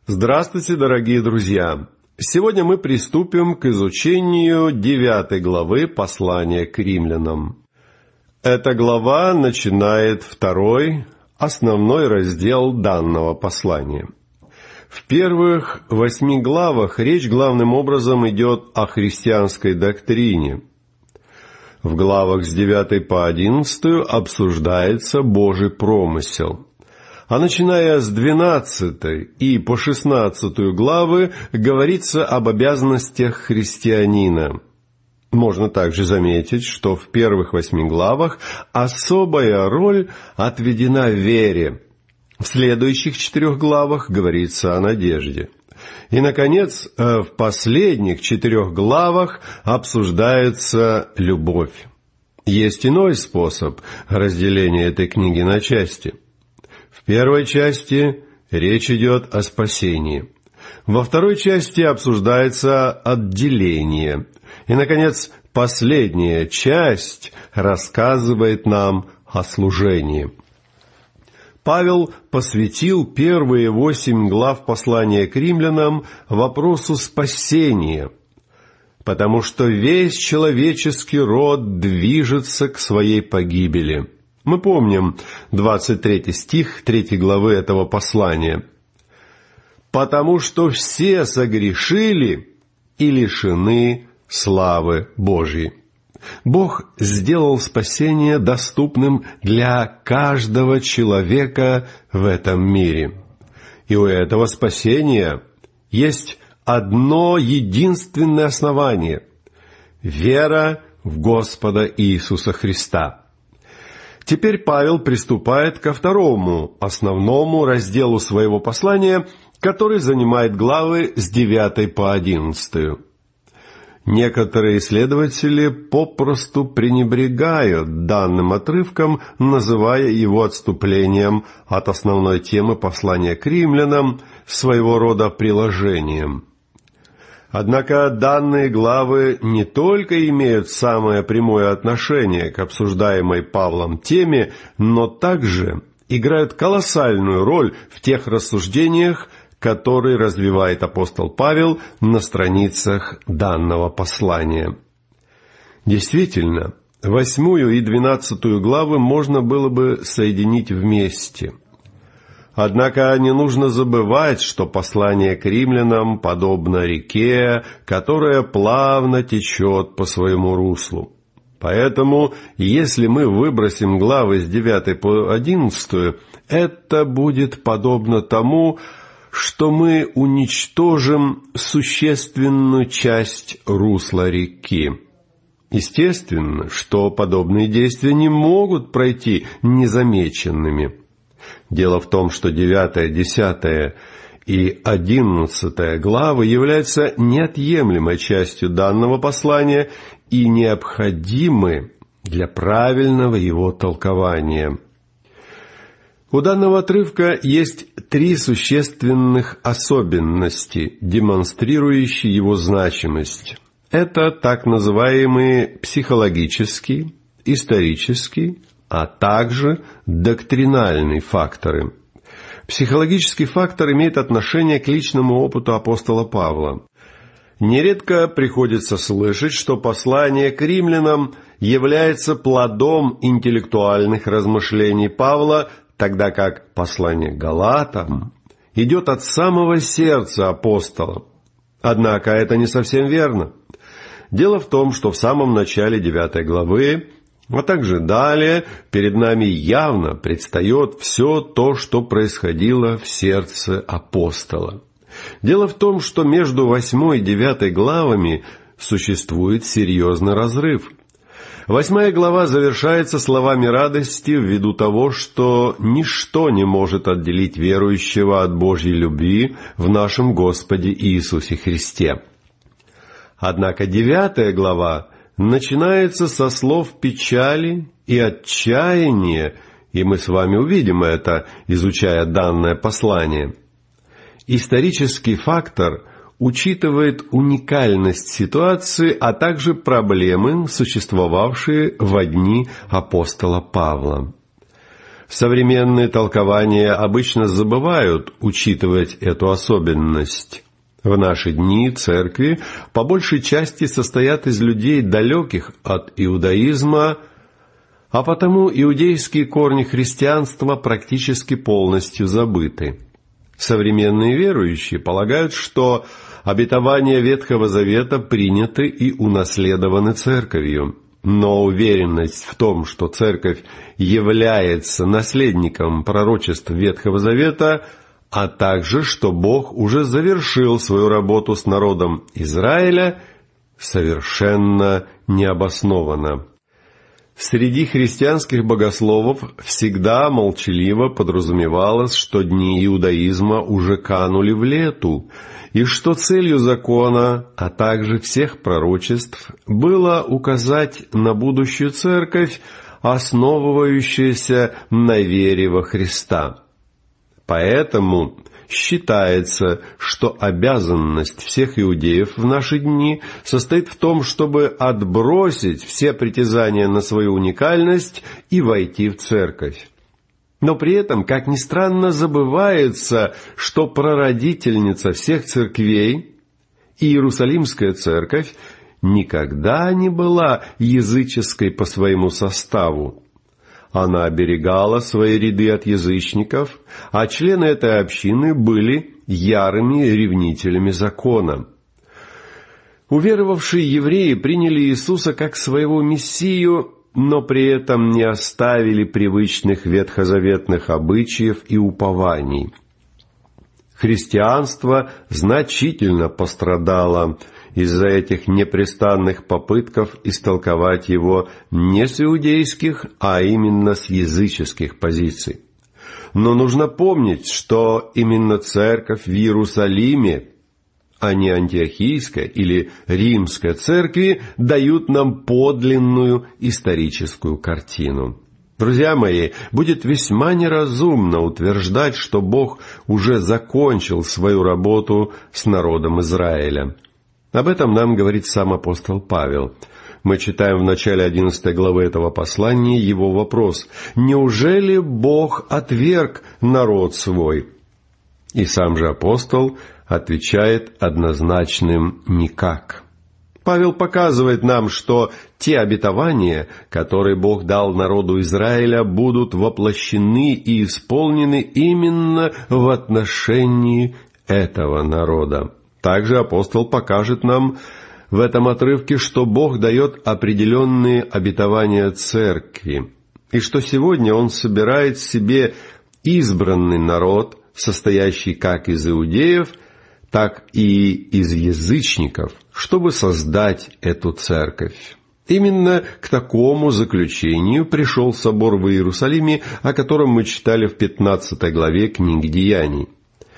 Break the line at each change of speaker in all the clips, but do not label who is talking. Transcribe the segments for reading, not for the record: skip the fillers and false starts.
Здравствуйте, дорогие друзья! Сегодня мы приступим к изучению 9 главы послания к римлянам. Эта глава начинает второй, основной раздел данного послания. В первых 8 главах речь главным образом идет о христианской доктрине. В главах с 9 по 11 обсуждается Божий промысел. А начиная с 12 и по 16 главы говорится об обязанностях христианина. Можно также заметить, что в первых 8 главах особая роль отведена вере. В следующих 4 главах говорится о надежде. И, наконец, в последних 4 главах обсуждается любовь. Есть иной способ разделения этой книги на части. В первой части речь идет о спасении. Во второй части обсуждается отделение. И, наконец, последняя часть рассказывает нам о служении. Павел посвятил первые 8 глав послания к римлянам вопросу спасения, потому что весь человеческий род движется к своей погибели. Мы помним 23 стих 3 главы этого послания. «Потому что все согрешили и лишены славы Божьей». Бог сделал спасение доступным для каждого человека в этом мире. И у этого спасения есть одно единственное основание – вера в Господа Иисуса Христа. Теперь Павел приступает ко второму, основному разделу своего послания, который занимает главы с 9 по 11. Некоторые исследователи попросту пренебрегают данным отрывком, называя его отступлением от основной темы послания к римлянам, своего рода приложением. Однако данные главы не только имеют самое прямое отношение к обсуждаемой Павлом теме, но также играют колоссальную роль в тех рассуждениях, которые развивает апостол Павел на страницах данного послания. Действительно, 8 и 12 главы можно было бы соединить вместе. Однако не нужно забывать, что послание к римлянам подобно реке, которая плавно течет по своему руслу. Поэтому, если мы выбросим главы с 9 по 11, это будет подобно тому, что мы уничтожим существенную часть русла реки. Естественно, что подобные действия не могут пройти незамеченными. Дело в том, что 9, 10 и 11 главы являются неотъемлемой частью данного послания и необходимы для правильного его толкования. У данного отрывка есть 3 существенных особенности, демонстрирующие его значимость. Это так называемые психологический, исторический, а также доктринальные факторы. Психологический фактор имеет отношение к личному опыту апостола Павла. Нередко приходится слышать, что послание к римлянам является плодом интеллектуальных размышлений Павла, тогда как послание к галатам идет от самого сердца апостола. Однако это не совсем верно. Дело в том, что в самом начале 9 главы, а также далее, перед нами явно предстает все то, что происходило в сердце апостола. Дело в том, что между 8 и 9 главами существует серьезный разрыв. 8 глава завершается словами радости ввиду того, что ничто не может отделить верующего от Божьей любви в нашем Господе Иисусе Христе. Однако 9 глава начинается со слов печали и отчаяния, и мы с вами увидим это, изучая данное послание. Исторический фактор учитывает уникальность ситуации, а также проблемы, существовавшие во дни апостола Павла. Современные толкования обычно забывают учитывать эту особенность. В наши дни церкви по большей части состоят из людей, далеких от иудаизма, а потому иудейские корни христианства практически полностью забыты. Современные верующие полагают, что обетования Ветхого Завета приняты и унаследованы церковью. Но уверенность в том, что церковь является наследником пророчеств Ветхого Завета, а также, что Бог уже завершил свою работу с народом Израиля, совершенно необоснована. Среди христианских богословов всегда молчаливо подразумевалось, что дни иудаизма уже канули в лету, и что целью закона, а также всех пророчеств, было указать на будущую церковь, основывающуюся на вере во Христа. Поэтому считается, что обязанность всех иудеев в наши дни состоит в том, чтобы отбросить все притязания на свою уникальность и войти в церковь. Но при этом, как ни странно, забывается, что прародительница всех церквей, Иерусалимская церковь, никогда не была языческой по своему составу. Она оберегала свои ряды от язычников, а члены этой общины были ярыми ревнителями закона. Уверовавшие евреи приняли Иисуса как своего Мессию, но при этом не оставили привычных ветхозаветных обычаев и упований. Христианство значительно пострадало из-за этих непрестанных попытков истолковать его не с иудейских, а именно с языческих позиций. Но нужно помнить, что именно церковь в Иерусалиме, а не антиохийская или римская церкви, дают нам подлинную историческую картину. Друзья мои, будет весьма неразумно утверждать, что Бог уже закончил свою работу с народом Израиля. Об этом нам говорит сам апостол Павел. Мы читаем в начале 11 главы этого послания его вопрос: «Неужели Бог отверг народ свой?» И сам же апостол отвечает однозначным «никак». Павел показывает нам, что те обетования, которые Бог дал народу Израиля, будут воплощены и исполнены именно в отношении этого народа. Также апостол покажет нам в этом отрывке, что Бог дает определенные обетования церкви, и что сегодня Он собирает себе избранный народ, состоящий как из иудеев, так и из язычников, чтобы создать эту церковь. Именно к такому заключению пришел собор в Иерусалиме, о котором мы читали в 15 главе книги Деяний.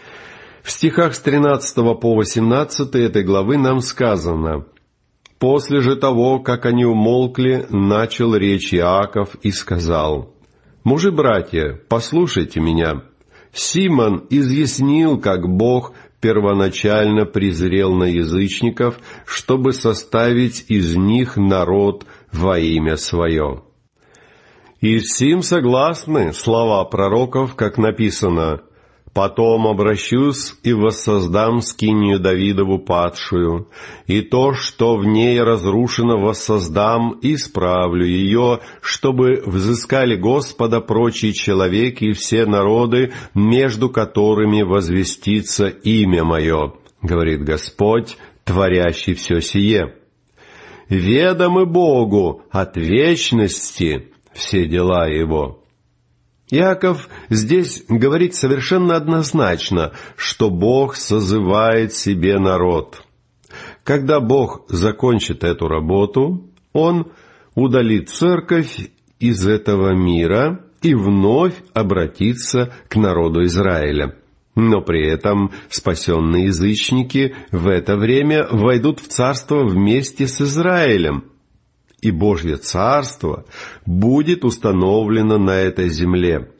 В стихах с 13 по 18 этой главы нам сказано: «После же того, как они умолкли, начал речь Иаков и сказал: «Мужи-братья, послушайте меня. Симон изъяснил, как Бог первоначально презрел на язычников, чтобы составить из них народ во имя свое». И с сим согласны слова пророков, как написано: «Потом обращусь и воссоздам скинию Давидову падшую, и то, что в ней разрушено, воссоздам и исправлю ее, чтобы взыскали Господа прочие человеки и все народы, между которыми возвестится имя мое, говорит Господь, творящий все сие. Ведомы Богу от вечности все дела Его». Иаков здесь говорит совершенно однозначно, что Бог созывает себе народ. Когда Бог закончит эту работу, Он удалит церковь из этого мира и вновь обратится к народу Израиля. Но при этом спасенные язычники в это время войдут в царство вместе с Израилем, и Божье царство будет установлено на этой земле.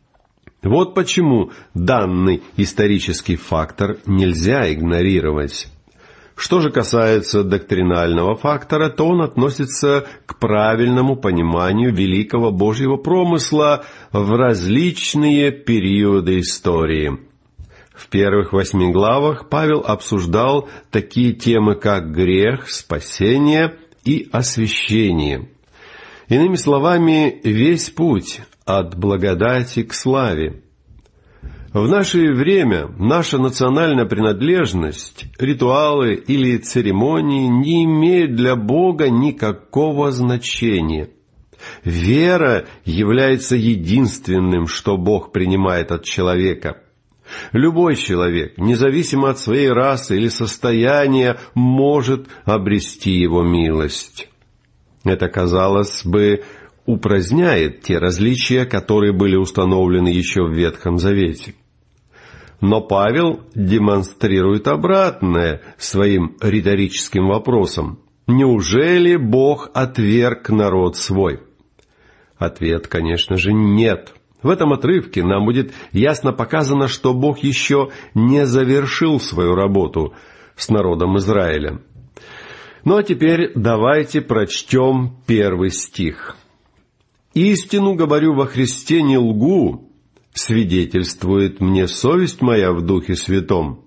Вот почему данный исторический фактор нельзя игнорировать. Что же касается доктринального фактора, то он относится к правильному пониманию великого Божьего промысла в различные периоды истории. В первых 8 главах Павел обсуждал такие темы, как грех, спасение и освящение. Иными словами, весь путь от благодати к славе. В наше время наша национальная принадлежность, ритуалы или церемонии не имеют для Бога никакого значения. Вера является единственным, что Бог принимает от человека. Любой человек, независимо от своей расы или состояния, может обрести Его милость. Это, казалось бы, упраздняет те различия, которые были установлены еще в Ветхом Завете. Но Павел демонстрирует обратное своим риторическим вопросом. Неужели Бог отверг народ свой? Ответ, конечно же, нет. В этом отрывке нам будет ясно показано, что Бог еще не завершил свою работу с народом Израиля. Ну а теперь давайте прочтем 1 стих. «Истину говорю во Христе, не лгу, свидетельствует мне совесть моя в Духе Святом».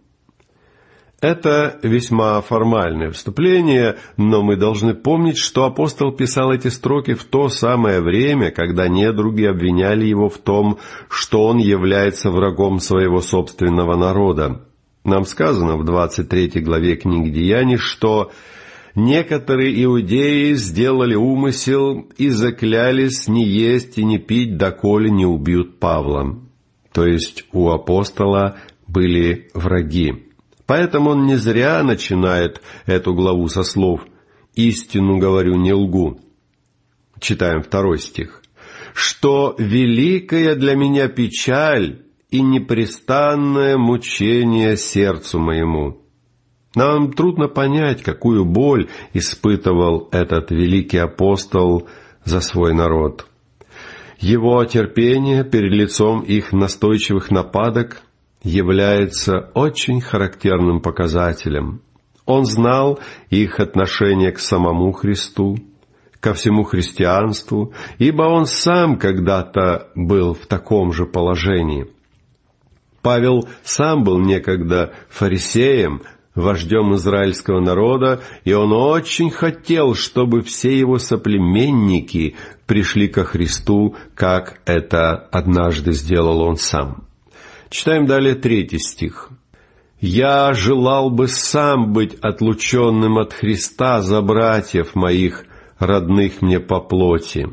Это весьма формальное вступление, но мы должны помнить, что апостол писал эти строки в то самое время, когда недруги обвиняли его в том, что он является врагом своего собственного народа. Нам сказано в 23 главе книги Деяний, что некоторые иудеи сделали умысел и заклялись не есть и не пить, доколе не убьют Павла. То есть у апостола были враги. Поэтому он не зря начинает эту главу со слов «Истину говорю, не лгу». Читаем 2 стих. «Что великая для меня печаль и непрестанное мучение сердцу моему». Нам трудно понять, какую боль испытывал этот великий апостол за свой народ. Его терпение перед лицом их настойчивых нападок является очень характерным показателем. Он знал их отношение к самому Христу, ко всему христианству, ибо он сам когда-то был в таком же положении. Павел сам был некогда фарисеем, вождем израильского народа, и он очень хотел, чтобы все его соплеменники пришли ко Христу, как это однажды сделал он сам. Читаем далее 3 стих. «Я желал бы сам быть отлученным от Христа за братьев моих, родных мне по плоти».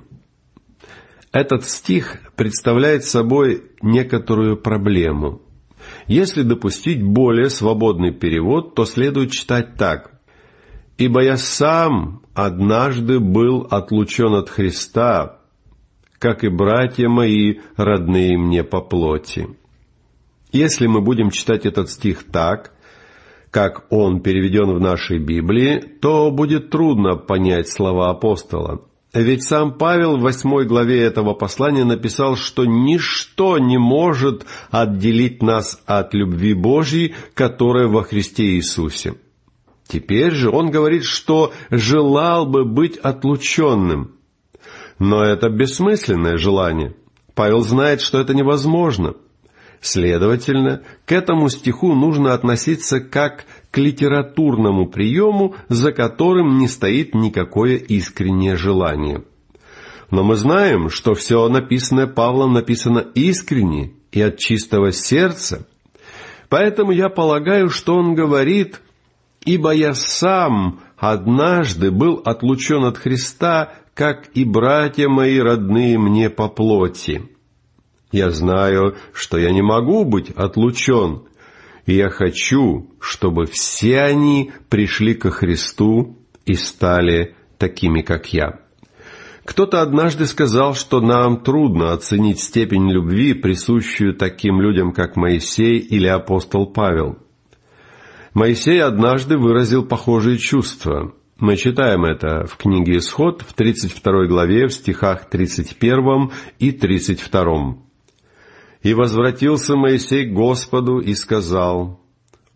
Этот стих представляет собой некоторую проблему. Если допустить более свободный перевод, то следует читать так. «Ибо я сам однажды был отлучен от Христа, как и братья мои, родные мне по плоти». Если мы будем читать этот стих так, как он переведен в нашей Библии, то будет трудно понять слова апостола. Ведь сам Павел в 8 главе этого послания написал, что ничто не может отделить нас от любви Божьей, которая во Христе Иисусе. Теперь же он говорит, что желал бы быть отлученным. Но это бессмысленное желание. Павел знает, что это невозможно. Следовательно, к этому стиху нужно относиться как к литературному приему, за которым не стоит никакое искреннее желание. Но мы знаем, что все написанное Павлом написано искренне и от чистого сердца. Поэтому я полагаю, что он говорит: «Ибо я сам однажды был отлучен от Христа, как и братья мои, родные мне по плоти. Я знаю, что я не могу быть отлучен, и я хочу, чтобы все они пришли ко Христу и стали такими, как я». Кто-то однажды сказал, что нам трудно оценить степень любви, присущую таким людям, как Моисей или апостол Павел. Моисей однажды выразил похожие чувства. Мы читаем это в книге «Исход» в 32 главе, в стихах 31 и 32. «И возвратился Моисей к Господу и сказал: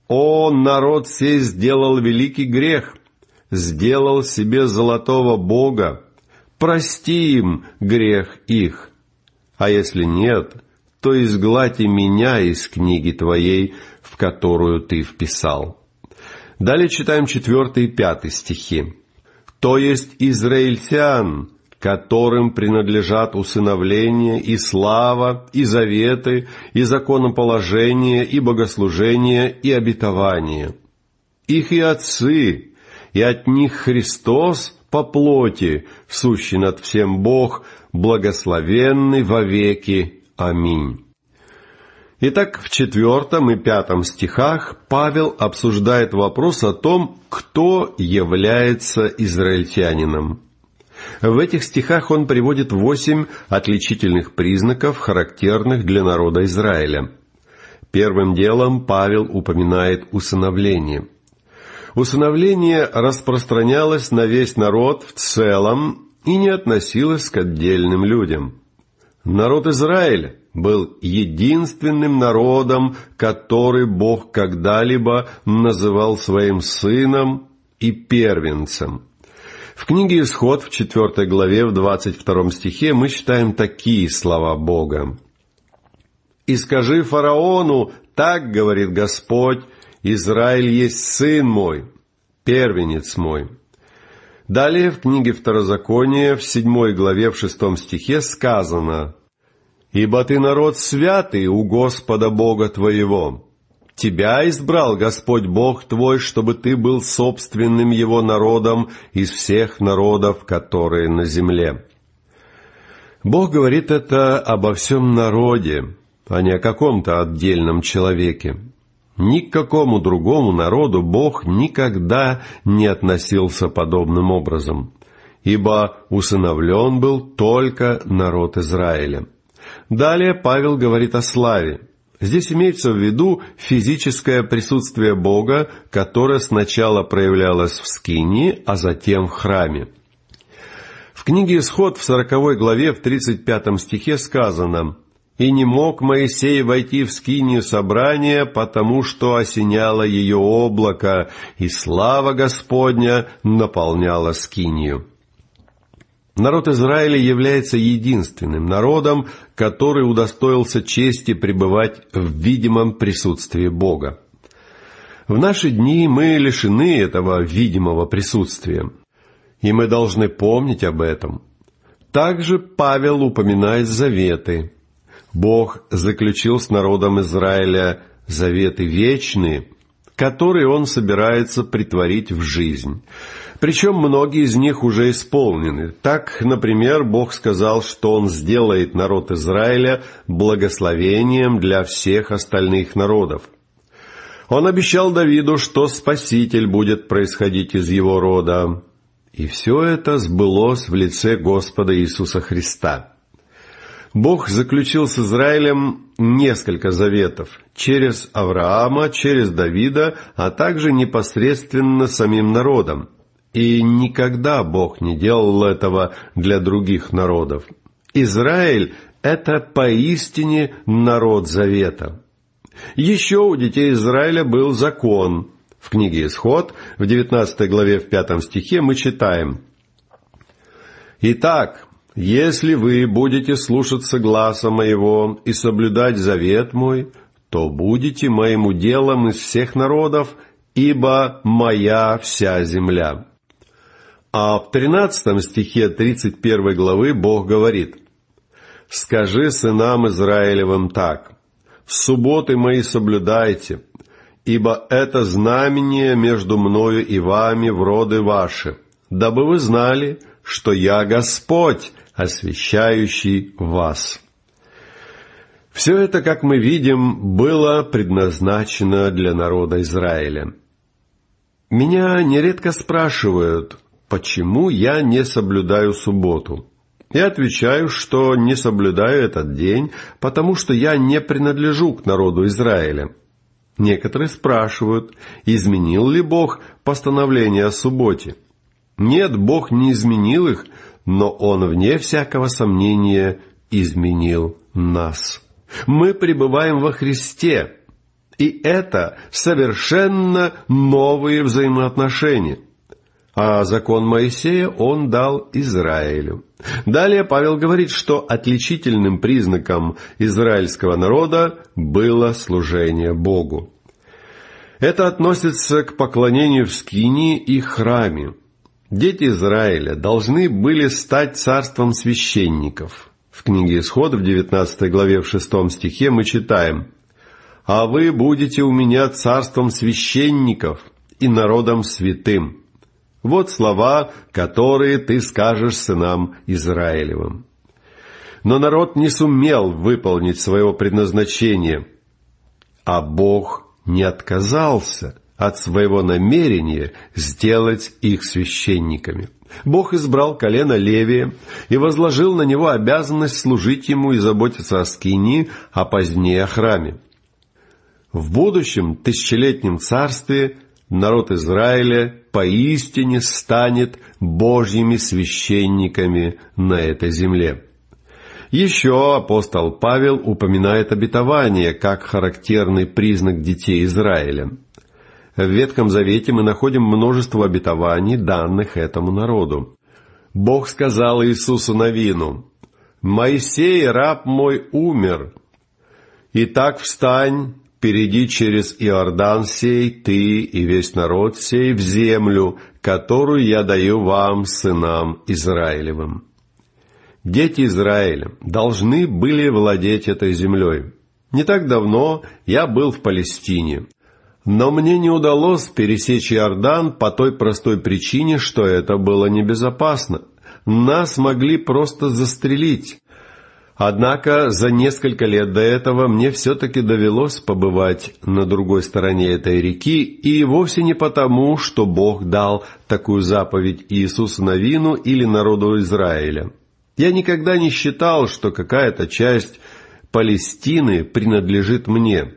«О, народ сей сделал великий грех, сделал себе золотого бога, прости им грех их. А если нет, то изгладь и меня из книги твоей, в которую ты вписал». Далее читаем 4 и 5 стихи. «То есть израильтян, которым принадлежат усыновление и слава, и заветы, и законоположение, и богослужение, и обетование. Их и отцы, и от них Христос по плоти, сущий над всем Бог, благословенный вовеки. Аминь». Итак, в 4 и 5 стихах Павел обсуждает вопрос о том, кто является израильтянином. В этих стихах он приводит 8 отличительных признаков, характерных для народа Израиля. Первым делом Павел упоминает усыновление. Усыновление распространялось на весь народ в целом и не относилось к отдельным людям. Народ Израиля был единственным народом, который Бог когда-либо называл своим сыном и первенцем. В книге «Исход» в 4 главе, в 22 стихе мы читаем такие слова Бога. «И скажи фараону, так говорит Господь, Израиль есть сын мой, первенец мой». Далее в книге Второзакония, в 7 главе, в 6 стихе сказано: «Ибо ты народ святый у Господа Бога твоего. Тебя избрал Господь Бог твой, чтобы ты был собственным Его народом из всех народов, которые на земле». Бог говорит это обо всем народе, а не о каком-то отдельном человеке. Ни к какому другому народу Бог никогда не относился подобным образом, ибо усыновлен был только народ Израиля. Далее Павел говорит о славе. Здесь имеется в виду физическое присутствие Бога, которое сначала проявлялось в скинии, а затем в храме. В книге «Исход» в 40 главе, в 35 стихе сказано: «И не мог Моисей войти в скинию собрания, потому что осеняло ее облако, и слава Господня наполняла скинию». Народ Израиля является единственным народом, который удостоился чести пребывать в видимом присутствии Бога. В наши дни мы лишены этого видимого присутствия, и мы должны помнить об этом. Также Павел упоминает заветы. Бог заключил с народом Израиля заветы вечные, которые Он собирается претворить в жизнь. Причем многие из них уже исполнены. Так, например, Бог сказал, что Он сделает народ Израиля благословением для всех остальных народов. Он обещал Давиду, что Спаситель будет происходить из его рода. И все это сбылось в лице Господа Иисуса Христа. Бог заключил с Израилем несколько заветов через Авраама, через Давида, а также непосредственно самим народом. И никогда Бог не делал этого для других народов. Израиль — это поистине народ завета. Еще у детей Израиля был закон. В книге «Исход» в 19 главе в 5 стихе мы читаем: «Итак, если вы будете слушаться гласа моего и соблюдать завет мой, то будете моим уделом из всех народов, ибо моя вся земля». А в 13 стихе 31 главы Бог говорит: «Скажи сынам Израилевым так: в субботы мои соблюдайте, ибо это знамение между мною и вами в роды ваши, дабы вы знали, что я Господь, освящающий вас». Все это, как мы видим, было предназначено для народа Израиля. Меня нередко спрашивают, почему я не соблюдаю субботу. Я отвечаю, что не соблюдаю этот день, потому что я не принадлежу к народу Израиля. Некоторые спрашивают, изменил ли Бог постановление о субботе. Нет, Бог не изменил их, но Он, вне всякого сомнения, изменил нас. Мы пребываем во Христе, И это совершенно новые взаимоотношения. А закон Моисея он дал Израилю. Далее Павел говорит, что отличительным признаком израильского народа было служение Богу. Это относится к поклонению в скинии и храме. Дети Израиля должны были стать царством священников. В книге Исход в 19 главе в 6 стихе мы читаем: «А вы будете у меня царством священников и народом святым». Вот слова, которые ты скажешь сынам Израилевым. Но народ не сумел выполнить своего предназначения, а Бог не отказался от своего намерения сделать их священниками. Бог избрал колено Левия и возложил на него обязанность служить ему и заботиться о скинии, а позднее о храме. В будущем тысячелетнем царстве народ Израиля поистине станет Божьими священниками на этой земле. Еще апостол Павел упоминает обетование как характерный признак детей Израиля. В Ветхом Завете мы находим множество обетований, данных этому народу. Бог сказал Иисусу Навину: «Моисей, раб мой, умер. Итак, встань, перейди через Иордан сей, ты и весь народ сей, в землю, которую я даю вам, сынам Израилевым». Дети Израиля должны были владеть этой землей. Не так давно я был в Палестине, но мне не удалось пересечь Иордан по той простой причине, что это было небезопасно. Нас могли просто застрелить. Однако за несколько лет до этого мне все-таки довелось побывать на другой стороне этой реки, и вовсе не потому, что Бог дал такую заповедь Иисусу Навину или народу Израиля. Я никогда не считал, что какая-то часть Палестины принадлежит мне.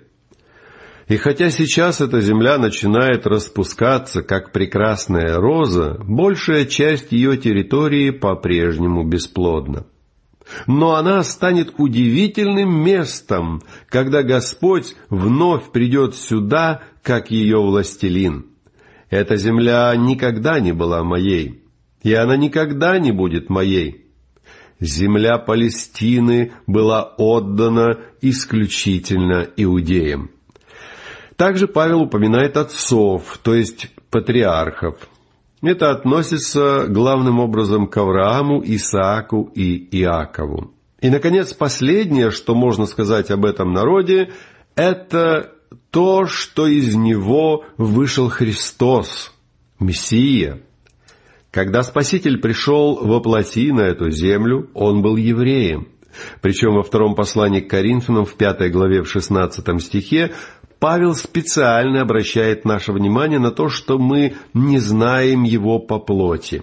И хотя сейчас эта земля начинает распускаться, как прекрасная роза, большая часть ее территории по-прежнему бесплодна. Но она станет удивительным местом, когда Господь вновь придет сюда, как ее властелин. Эта земля никогда не была моей, и она никогда не будет моей. Земля Палестины была отдана исключительно иудеям. Также Павел упоминает отцов, то есть патриархов. Это относится главным образом к Аврааму, Исааку и Иакову. И, наконец, последнее, что можно сказать об этом народе, это то, что из него вышел Христос, Мессия. Когда Спаситель пришел воплоти на эту землю, он был евреем. Причем во втором послании к Коринфянам, в 5 главе, в 16 стихе, Павел специально обращает наше внимание на то, что мы не знаем его по плоти.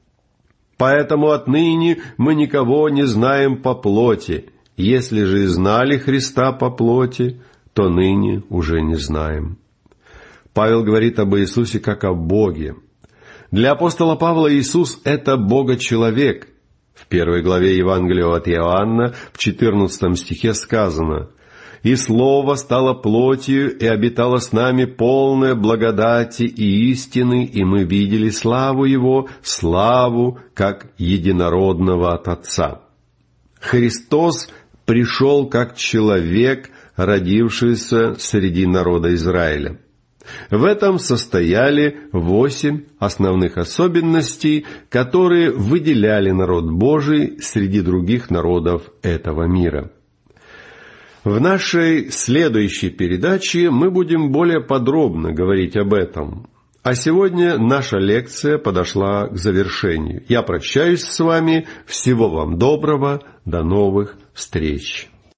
«Поэтому отныне мы никого не знаем по плоти. Если же и знали Христа по плоти, то ныне уже не знаем». Павел говорит об Иисусе как о Боге. Для апостола Павла Иисус — это Бога-человек. В 1 главе Евангелия от Иоанна, в 14 стихе сказано: «И Слово стало плотью и обитало с нами, полное благодати и истины, и мы видели славу Его, славу как единородного от Отца». Христос пришел как человек, родившийся среди народа Израиля. В этом состояли 8 основных особенностей, которые выделяли народ Божий среди других народов этого мира. В нашей следующей передаче мы будем более подробно говорить об этом. А сегодня наша лекция подошла к завершению. Я прощаюсь с вами. Всего вам доброго. До новых встреч.